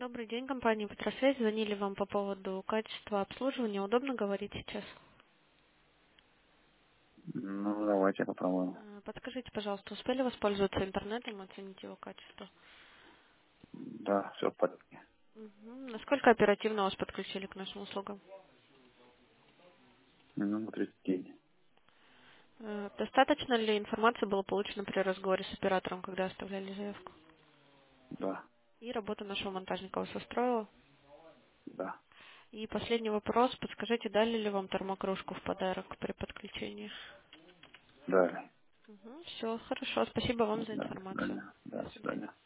Добрый день, компания Петросвязь. Звонили вам по поводу качества обслуживания. Удобно говорить сейчас? Ну, давайте попробуем. Подскажите, пожалуйста, успели воспользоваться интернетом, оценить его качество? Да, все в порядке. Насколько оперативно вас подключили к нашим услугам? Ну, 30 дней. Достаточно ли информации было получено при разговоре с оператором, когда оставляли заявку? Да, И работа нашего монтажника вас устроила? да, И последний вопрос. Подскажите, дали ли вам термокружку в подарок при подключении? да. Все, хорошо. Спасибо вам за Да, до информацию. свидания. До Да, до свидания. свидания.